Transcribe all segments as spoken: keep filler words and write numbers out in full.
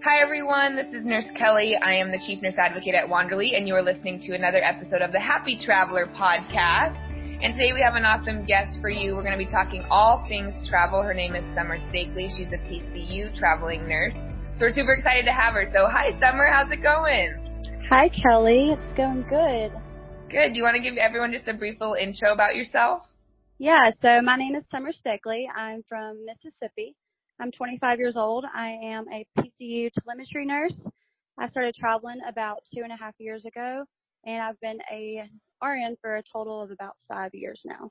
Hi everyone, this is Nurse Kelly. I am the Chief Nurse Advocate at Wanderly, and you are listening to another episode of the Happy Traveler podcast. And today we have an awesome guest for you. We're going to be talking all things travel. Her name is Summer Stakely. She's a P C U traveling nurse. So we're super excited to have her. So hi Summer, how's it going? Hi Kelly, it's going good. Good. Do you want to give everyone just a brief little intro about yourself? Yeah, so my name is Summer Stakely. I'm from Mississippi. I'm twenty-five years old. I am a P C U telemetry nurse. I started traveling about two and a half years ago, and I've been a R N for a total of about five years now.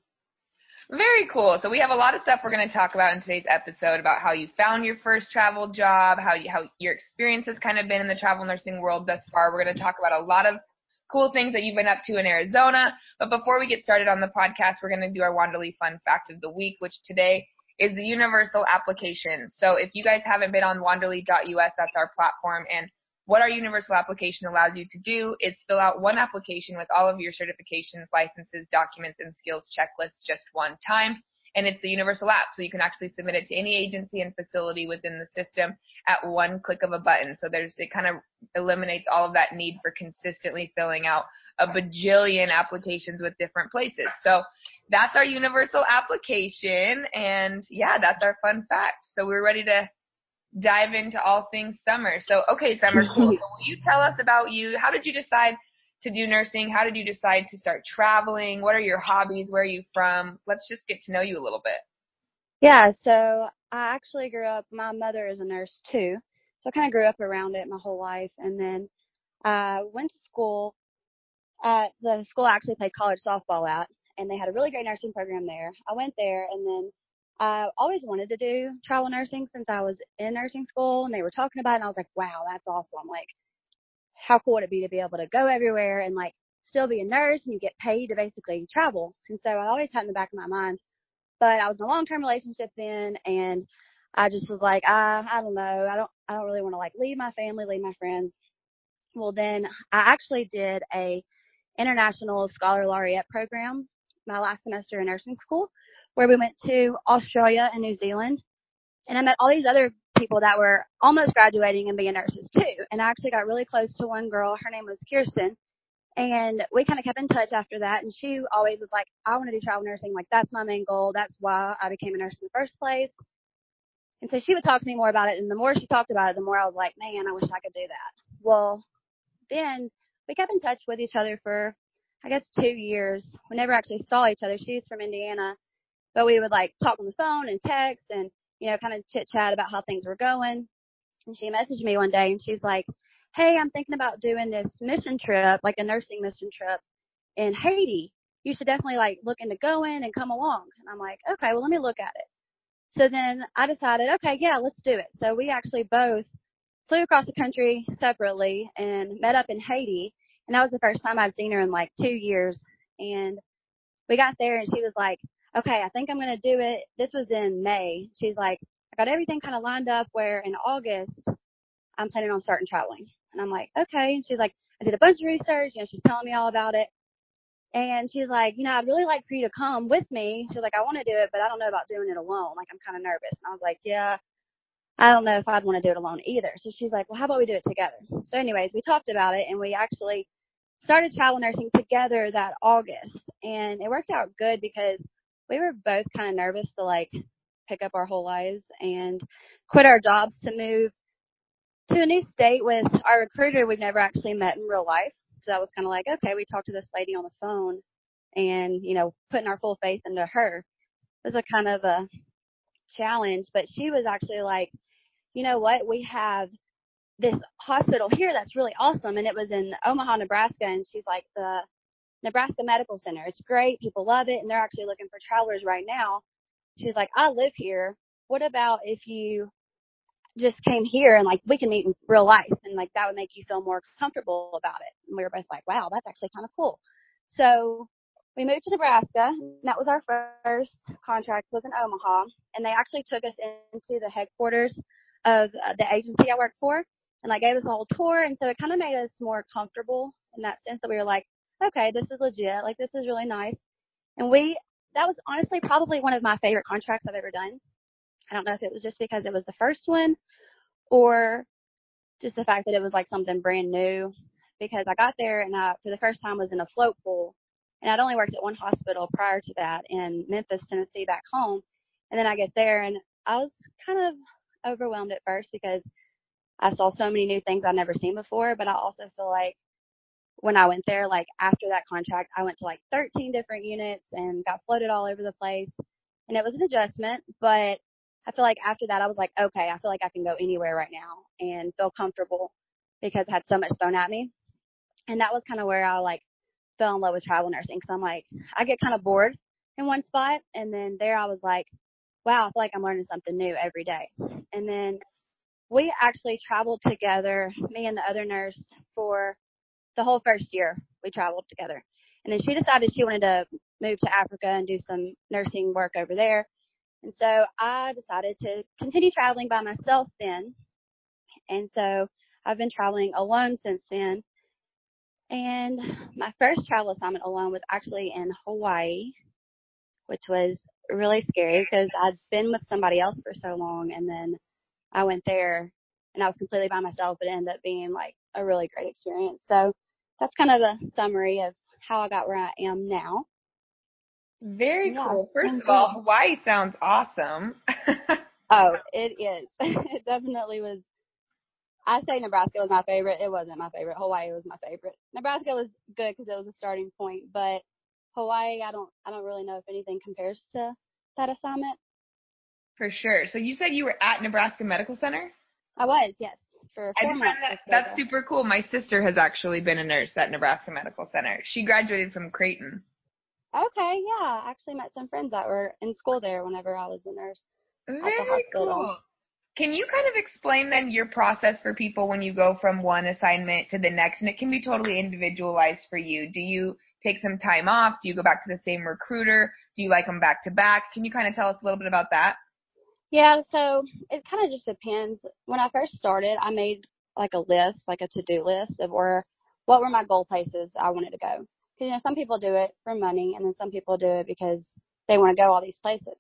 Very cool. So we have a lot of stuff we're going to talk about in today's episode about how you found your first travel job, how you, how your experience has kind of been in the travel nursing world thus far. We're going to talk about a lot of cool things that you've been up to in Arizona. But before we get started on the podcast, we're going to do our Wanderly Fun Fact of the Week, which today is the universal application. So if you guys haven't been on wanderly dot U S, that's our platform. And what our universal application allows you to do is fill out one application with all of your certifications, licenses, documents, and skills checklists just one time. And it's the universal app, so you can actually submit it to any agency and facility within the system at one click of a button. So there's it kind of eliminates all of that need for consistently filling out a bajillion applications with different places. So that's our universal application, and yeah, that's our fun fact. So we're ready to dive into all things Summer. So, okay, Summer, cool. So will you tell us about you? How did you decide to do nursing? How did you decide to start traveling? What are your hobbies? Where are you from? Let's just get to know you a little bit. Yeah, so I actually grew up, my mother is a nurse too, so I kind of grew up around it my whole life, and then I went to school. Uh, the school I actually played college softball at, and they had a really great nursing program there. I went there, and then I always wanted to do travel nursing since I was in nursing school, and they were talking about it, and I was like, wow, that's awesome. Like, how cool would it be to be able to go everywhere and, like, still be a nurse and you get paid to basically travel? And so I always had in the back of my mind. But I was in a long-term relationship then, and I just was like, I, I don't know. I don't, I don't really want to, like, leave my family, leave my friends. Well, then I actually did a international scholar laureate program my last semester in nursing school, where we went to Australia and New Zealand, and I met all these other people that were almost graduating and being nurses too. And I actually got really close to one girl. Her name was Kirsten, and we kind of kept in touch after that. And she always was like, I want to do travel nursing. Like, that's my main goal. That's why I became a nurse in the first place. And so she would talk to me more about it, and the more she talked about it, the more I was like, man, I wish I could do that. Well, then we kept in touch with each other for, I guess, two years. We never actually saw each other. She's from Indiana, but we would, like, talk on the phone and text and, you know, kind of chit-chat about how things were going. And she messaged me one day, and she's like, hey, I'm thinking about doing this mission trip, like a nursing mission trip in Haiti. You should definitely, like, look into going and come along. And I'm like, okay, well, let me look at it. So then I decided, okay, yeah, let's do it. So we actually both flew across the country separately and met up in Haiti. And that was the first time I'd seen her in like two years. And we got there and she was like, okay, I think I'm going to do it. This was in May. She's like, I got everything kind of lined up where in August I'm planning on starting traveling. And I'm like, okay. And she's like, I did a bunch of research and she's telling me all about it. And she's like, you know, I'd really like for you to come with me. She's like, I want to do it, but I don't know about doing it alone. Like, I'm kind of nervous. And I was like, yeah, I don't know if I'd want to do it alone either. So she's like, well, how about we do it together? So anyways, we talked about it, and we actually started travel nursing together that August. And it worked out good because we were both kind of nervous to, like, pick up our whole lives and quit our jobs to move to a new state with our recruiter we've never actually met in real life. So that was kind of like, okay, we talked to this lady on the phone and, you know, putting our full faith into her. It was a kind of a challenge, but she was actually like, you know what, we have this hospital here that's really awesome. And it was in Omaha, Nebraska. And she's like, the Nebraska Medical Center. It's great. People love it. And they're actually looking for travelers right now. She's like, I live here. What about if you just came here and, like, we can meet in real life, and, like, that would make you feel more comfortable about it. And we were both like, wow, that's actually kind of cool. So we moved to Nebraska, and that was our first contract, was in Omaha, and they actually took us into the headquarters of uh, the agency I work for, and, like, gave us a whole tour. And so it kind of made us more comfortable in that sense that we were like, okay, this is legit, like, this is really nice. And we, that was honestly probably one of my favorite contracts I've ever done. I don't know if it was just because it was the first one, or just the fact that it was like something brand new, because I got there and I, for the first time, was in a float pool. And I'd only worked at one hospital prior to that in Memphis, Tennessee, back home. And then I get there and I was kind of overwhelmed at first because I saw so many new things I'd never seen before. But I also feel like when I went there, like after that contract, I went to like thirteen different units and got floated all over the place. And it was an adjustment, but I feel like after that, I was like, okay, I feel like I can go anywhere right now and feel comfortable because I had so much thrown at me. And that was kind of where I like fell in love with travel nursing. Cause I'm like, I get kind of bored in one spot. And then there I was like, wow, I feel like I'm learning something new every day. And then we actually traveled together, me and the other nurse, for the whole first year. We traveled together. And then she decided she wanted to move to Africa and do some nursing work over there. And so I decided to continue traveling by myself then. And so I've been traveling alone since then. And my first travel assignment alone was actually in Hawaii, which was really scary because I'd been with somebody else for so long. And then I went there and I was completely by myself, but it ended up being like a really great experience. So that's kind of a summary of how I got where I am now. Very Yeah, cool. First of all, Hawaii sounds awesome. Oh, it is. It definitely was. I say Nebraska was my favorite. It wasn't my favorite. Hawaii was my favorite. Nebraska was good because it was a starting point, but Hawaii, I don't, I don't really know if anything compares to that assignment. For sure. So you said you were at Nebraska Medical Center? I was, yes, for I four just months. found that that's super cool. My sister has actually been a nurse at Nebraska Medical Center. She graduated from Creighton. Okay, yeah. I actually met some friends that were in school there whenever I was a nurse at the Very hospital. cool. Can you kind of explain then your process for people when you go from one assignment to the next? And it can be totally individualized for you. Do you take some time off? Do you go back to the same recruiter? Do you like them back to back? Can you kind of tell us a little bit about that? Yeah, so it kind of just depends. When I first started, I made like a list, like a to-do list of where, what were my goal places I wanted to go. Because, you know, some people do it for money, and then some people do it because they want to go all these places.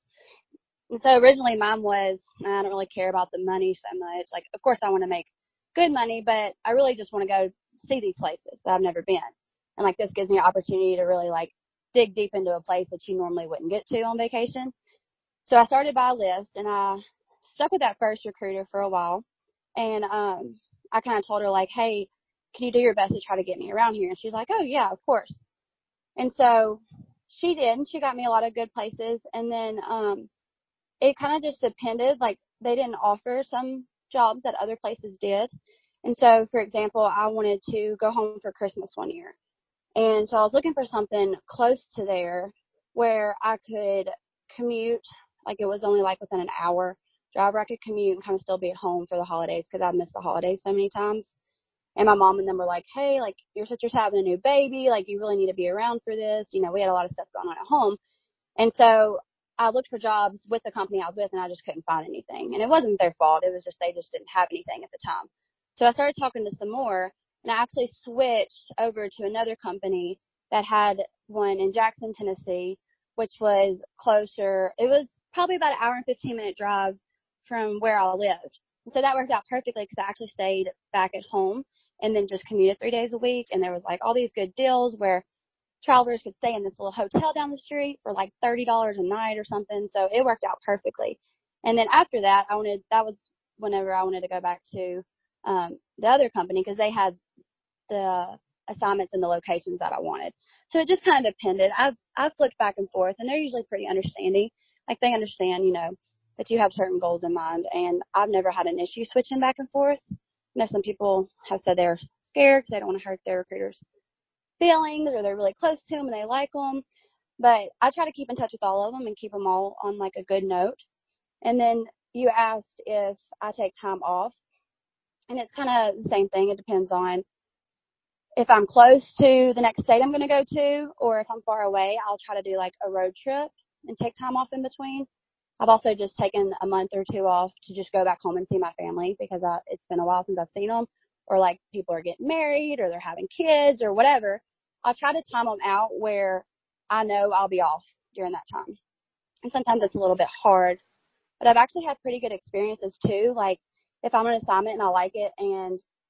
And so originally mine was, I don't really care about the money so much. Like, of course I want to make good money, but I really just want to go see these places that I've never been. And like, this gives me an opportunity to really like dig deep into a place that you normally wouldn't get to on vacation. So I started by a list, and I stuck with that first recruiter for a while. And um, I kind of told her, like, hey, can you do your best to try to get me around here? And she's like, oh, yeah, of course. And so she did, and she got me a lot of good places. And then um, it kind of just depended. Like, they didn't offer some jobs that other places did. And so, for example, I wanted to go home for Christmas one year. And so I was looking for something close to there where I could commute. Like, it was only like within an hour drive where I could commute and kind of still be at home for the holidays because I'd missed the holidays so many times. And my mom and them were like, hey, like, your sister's having a new baby. Like, you really need to be around for this. You know, we had a lot of stuff going on at home. And so I looked for jobs with the company I was with, and I just couldn't find anything. And it wasn't their fault. It was just they just didn't have anything at the time. So I started talking to some more, and I actually switched over to another company that had one in Jackson, Tennessee, which was closer. It was probably about an hour and fifteen minute drive from where I lived. And so that worked out perfectly because I actually stayed back at home and then just commuted three days a week. And there was like all these good deals where travelers could stay in this little hotel down the street for like thirty dollars a night or something. So it worked out perfectly. And then after that, I wanted, that was whenever I wanted to go back to um, the other company because they had the assignments and the locations that I wanted. So it just kind of depended. I've, I've flipped back and forth, and they're usually pretty understanding. Like, they understand, you know, that you have certain goals in mind, and I've never had an issue switching back and forth. I know some people have said they're scared because they don't want to hurt their recruiters' feelings, or they're really close to them and they like them. But I try to keep in touch with all of them and keep them all on like a good note. And then you asked if I take time off, and it's kind of the same thing. It depends on if I'm close to the next state I'm going to go to, or if I'm far away, I'll try to do like a road trip and take time off in between. I've also just taken a month or two off to just go back home and see my family because I, it's been a while since I've seen them, or like people are getting married or they're having kids or whatever. I'll try to time them out where I know I'll be off during that time. And sometimes it's a little bit hard, but I've actually had pretty good experiences too. Like, if I'm on an assignment and I like it and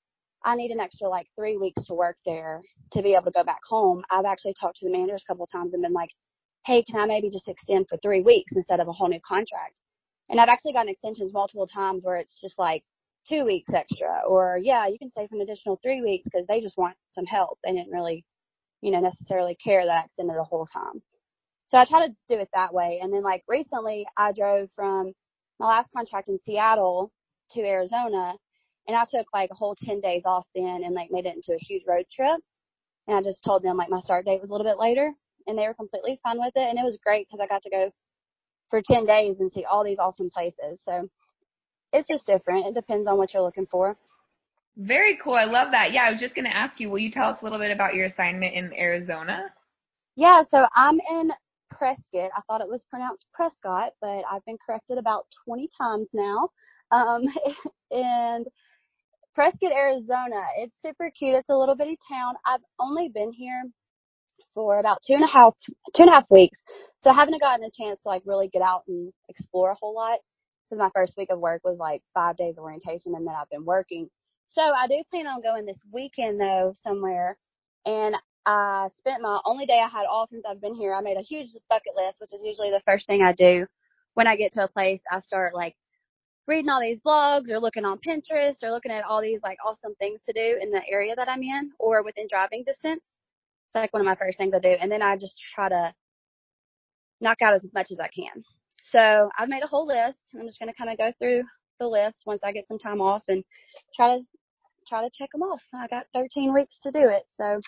I need an extra like three weeks to work there to be able to go back home, I've actually talked to the managers a couple of times and been like, hey, can I maybe just extend for three weeks instead of a whole new contract? And I've actually gotten extensions multiple times where it's just like two weeks extra, or yeah, you can stay for an additional three weeks because they just want some help. They didn't really, you know, necessarily care that I extended the whole time. So I try to do it that way. And then like recently I drove from my last contract in Seattle to Arizona, and I took like a whole ten days off then and like made it into a huge road trip. And I just told them like my start date was a little bit later, and they were completely fine with it. And it was great because I got to go for ten days and see all these awesome places. So it's just different. It depends on what you're looking for. Very cool. I love that. Yeah, I was just going to ask you, will you tell us a little bit about your assignment in Arizona? Yeah, so I'm in Prescott. I thought it was pronounced Prescott, but I've been corrected about twenty times now. Um, and Prescott, Arizona. It's super cute. It's a little bitty town. I've only been here for about two and a half, two and a half weeks. So I haven't gotten a chance to like really get out and explore a whole lot because my first week of work was like five days of orientation and then I've been working. So I do plan on going this weekend though somewhere, and I spent my only day I had off since I've been here. I made a huge bucket list, which is usually the first thing I do when I get to a place. I start like reading all these blogs or looking on Pinterest or looking at all these like awesome things to do in the area that I'm in or within driving distance. It's like one of my first things I do. And then I just try to knock out as much as I can. So I've made a whole list. I'm just going to kind of go through the list once I get some time off and try to try to check them off. I got thirteen weeks to do it. So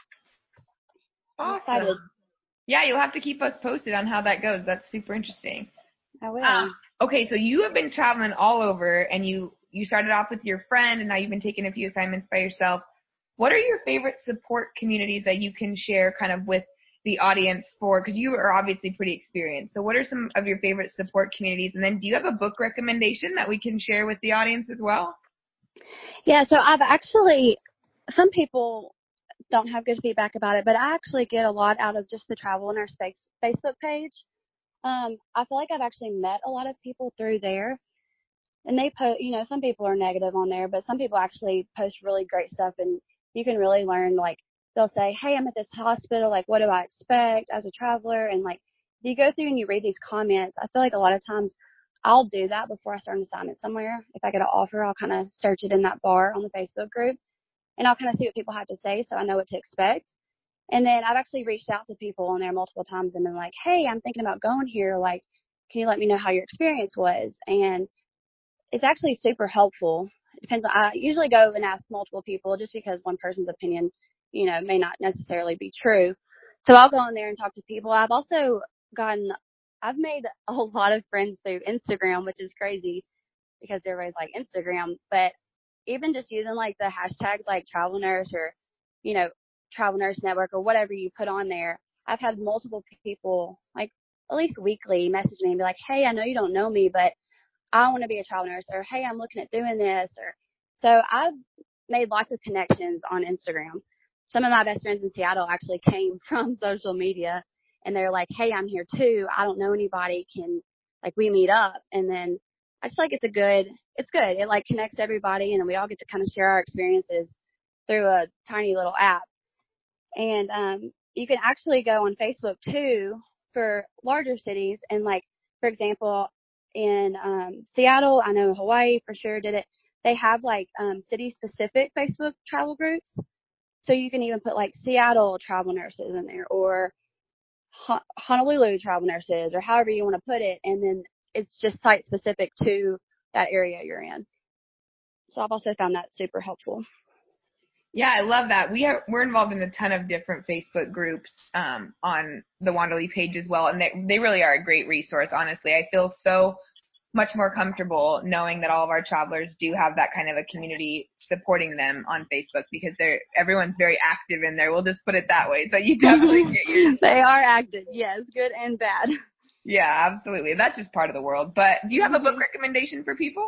I'm awesome. excited. Yeah, you'll have to keep us posted on how that goes. That's super interesting. I will. Um, okay, so you have been traveling all over, and you, you started off with your friend, and now you've been taking a few assignments by yourself. What are your favorite support communities that you can share kind of with the audience for, because you are obviously pretty experienced. So what are some of your favorite support communities? And then do you have a book recommendation that we can share with the audience as well? Yeah, so I've actually, some people don't have good feedback about it, but I actually get a lot out of just the Travel Nurse Facebook page. Um, I feel like I've actually met a lot of people through there, and they post, you know, some people are negative on there, but some people actually post really great stuff, and you can really learn, like, they'll say, hey, I'm at this hospital, like, what do I expect as a traveler? And like, if you go through and you read these comments, I feel like a lot of times I'll do that before I start an assignment somewhere. If I get an offer, I'll kind of search it in that bar on the Facebook group, and I'll kind of see what people have to say so I know what to expect. And then I've actually reached out to people on there multiple times and been like, hey, I'm thinking about going here. Like, can you let me know how your experience was? And it's actually super helpful. It depends on, I usually go and ask multiple people just because one person's opinion, you know, may not necessarily be true. So I'll go in there and talk to people. I've also gotten, I've made a lot of friends through Instagram, which is crazy because everybody's like Instagram, but even just using like the hashtags like Travel Nurse or, you know, Travel Nurse Network or whatever you put on there, I've had multiple people like at least weekly message me and be like, hey, I know you don't know me, but I want to be a travel nurse, or hey, I'm looking at doing this. Or so I've made lots of connections on Instagram. Some of my best friends in Seattle actually came from social media, and they're like, hey, I'm here too. I don't know anybody. Can like we meet up? And then I just feel like it's a good, it's good. It like connects everybody, and then we all get to kind of share our experiences through a tiny little app. And um, you can actually go on Facebook too for larger cities, and like for example, in um, Seattle, I know Hawaii for sure did it. They have like um, city-specific Facebook travel groups, so you can even put like Seattle travel nurses in there, or Honolulu travel nurses, or however you want to put it, and then it's just site-specific to that area you're in. So I've also found that super helpful. Yeah, I love that. We are we're involved in a ton of different Facebook groups um, on the Wanderly page as well, and they they really are a great resource. Honestly, I feel so much more comfortable knowing that all of our travelers do have that kind of a community supporting them on Facebook, because they're everyone's very active in there. We'll just put it that way. So you definitely get your They are active, yes, good and bad. Yeah, absolutely. That's just part of the world. But do you have a book recommendation for people?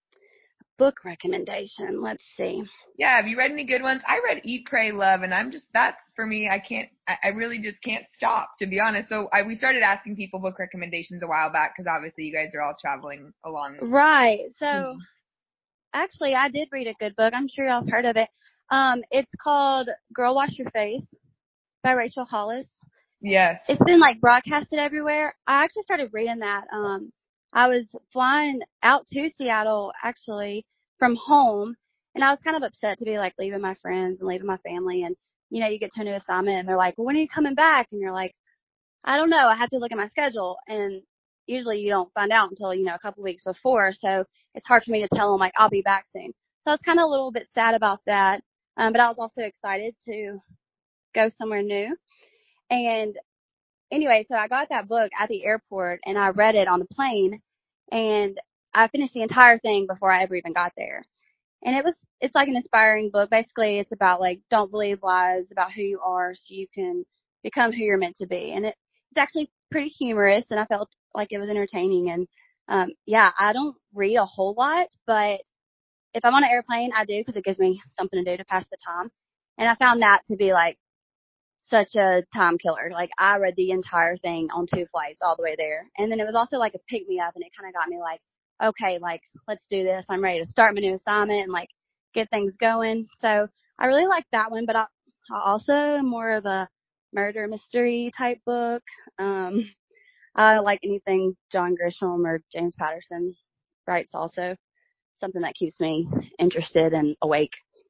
Book recommendation. Let's see. Yeah, have you read any good ones? I read Eat, Pray, Love, and I'm just, that's for me, I can't, I, I really just can't stop, to be honest. So I, we started asking people book recommendations a while back because obviously you guys are all traveling along. Right. So Mm-hmm. actually I did read a good book. I'm sure y'all have heard of it. Um, it's called Girl Wash Your Face by Rachel Hollis. Yes. It's been like broadcasted everywhere. I actually started reading that. Um, I was flying out to Seattle actually from home, and I was kind of upset to be like leaving my friends and leaving my family. And you know, you get to a new assignment, and they're like, "Well, when are you coming back?" And you're like, "I don't know. I have to look at my schedule." And usually you don't find out until you know a couple weeks before, so it's hard for me to tell them like I'll be back soon. So I was kind of a little bit sad about that, um, but I was also excited to go somewhere new. And anyway, so I got that book at the airport and I read it on the plane, and I finished the entire thing before I ever even got there. And it was, it's like an inspiring book. Basically, it's about like, don't believe lies about who you are so you can become who you're meant to be. And it, it's actually pretty humorous, and I felt like it was entertaining. And, um, yeah, I don't read a whole lot, but if I'm on an airplane, I do because it gives me something to do to pass the time. And I found that to be like such a time killer. Like I read the entire thing on two flights all the way there. And then it was also like a pick me up, and it kind of got me like, okay, like let's do this. I'm ready to start my new assignment and like get things going. So I really like that one, but I, I also am more of a murder mystery type book. Um, I like anything John Grisham or James Patterson writes also. Something that keeps me interested and awake.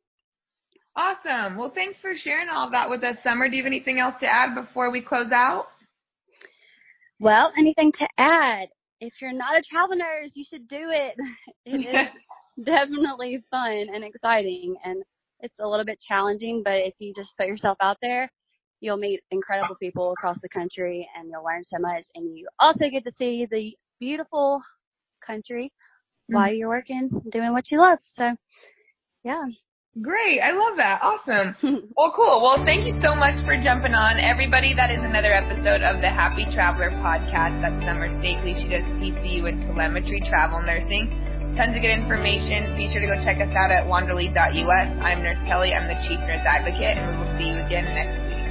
Awesome. Well, thanks for sharing all of that with us, Summer. Do you have anything else to add before we close out? Well, anything to add? If you're not a travel nurse, you should do it. It is definitely fun and exciting, and it's a little bit challenging, but if you just put yourself out there, you'll meet incredible people across the country, and you'll learn so much, and you also get to see the beautiful country while you're working, doing what you love. So, yeah. Great. I love that. Awesome. Well, cool. Well, thank you so much for jumping on. Everybody, that is another episode of the Happy Traveler podcast. That's Summer Stakely. She does P C U and telemetry travel nursing. Tons of good information. Be sure to go check us out at wanderly dot U S. I'm Nurse Kelly. I'm the Chief Nurse Advocate, and we will see you again next week.